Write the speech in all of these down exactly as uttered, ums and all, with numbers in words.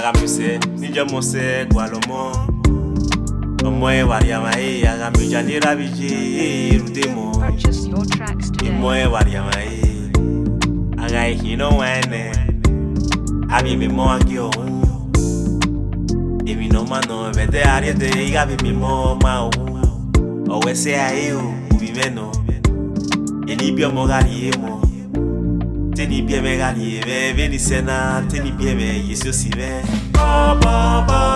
agamuse ninja mose gwalomo omoe waria mai agamuja nirabiji rudemo Purchase your tracks today. imoe waria mai agai hino wene abi mi mo agi o emi no mano vete arie de igabi mi mo ma o o we se ai o ubi meno eni bi mo gari emo teni bi me gari e veni sena teni bi me yeso si ve ba ba ba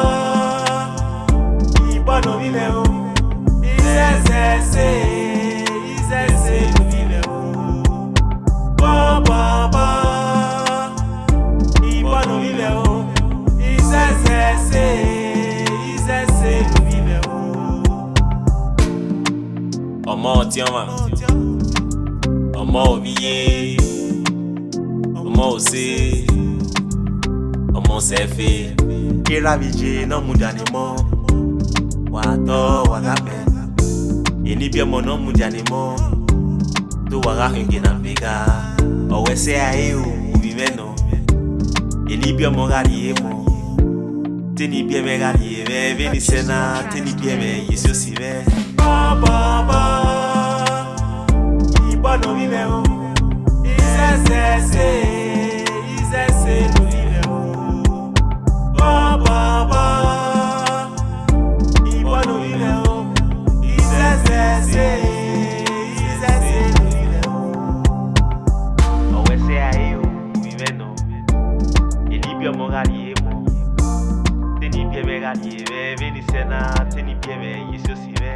iba no vive o se se se se no vive o ba ba ba iba no vive o se se se se no vive o omo ti o ma omo obiye omo ose omo sefe kirabije no mudani mo wato wagape eni bi mo no mudani mo do waga hingi na vega o wese ai u viveno eni bi mo gari emo teni bi me gari e veni sena teni bi me yeso si ve ba ba ba iba no vive o se se se se se no vive o ba ba ba iba no vive o se se se se se no vive o o wese ai o viveno eni bi mo gari emo teni bi me gari e veni sena teni bi me yeso si ve